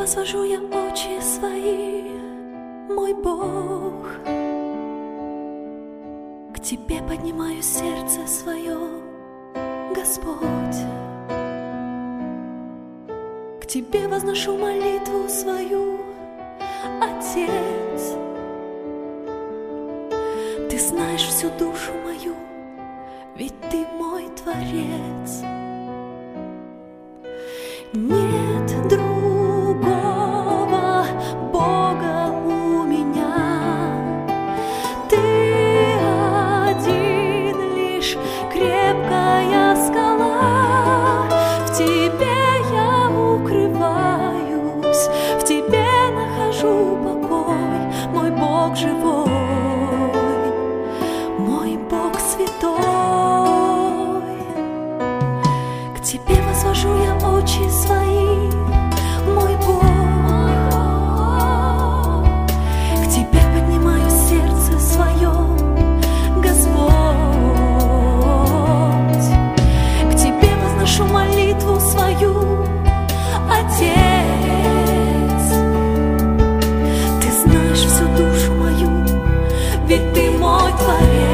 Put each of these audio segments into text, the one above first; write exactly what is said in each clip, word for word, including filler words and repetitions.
возвожу я очи свои, мой Бог. К Тебе поднимаю сердце свое, Господь. К Тебе возношу молитву свою, Отец. Ты знаешь всю душу мою, ведь Ты мой Творец. Нет другого Бога у меня, Ты один лишь крепкая скала. В Тебе я укрываюсь, в Тебе нахожу покой, мой Бог живой, мой Бог святой. К Тебе возвожу я очи свои, мой Бог. К Тебе поднимаю сердце свое, Господь. К Тебе возношу молитву свою, Отец. Ты знаешь всю душу мою, ведь Ты мой Творец.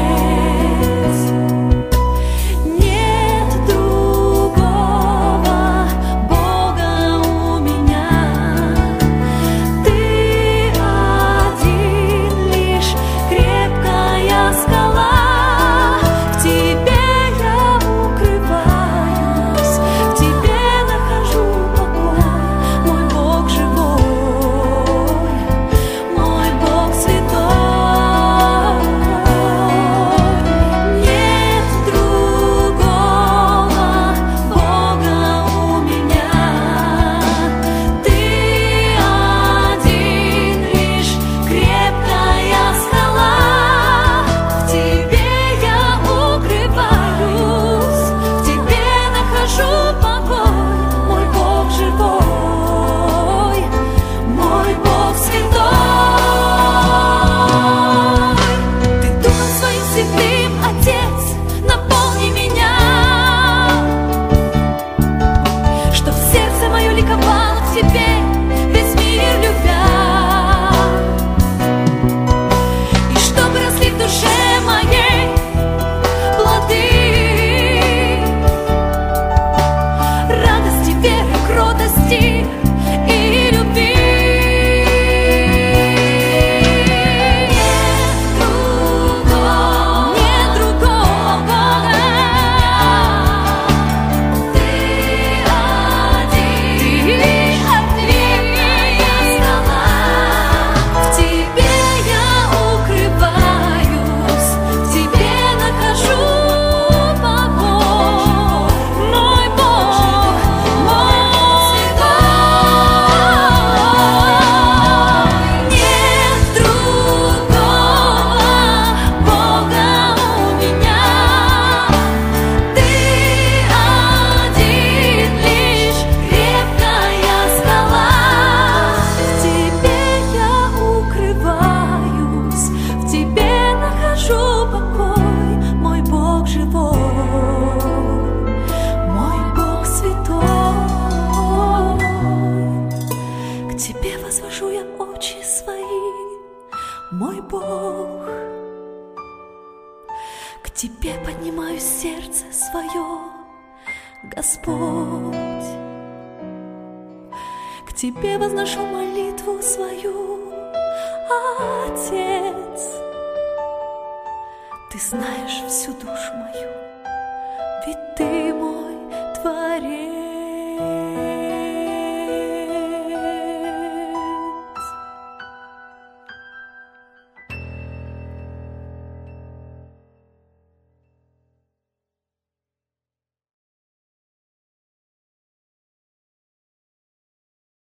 Мой Бог, к Тебе поднимаю сердце свое, Господь. К Тебе возношу молитву свою, Отец. Ты знаешь всю душу мою, ведь Ты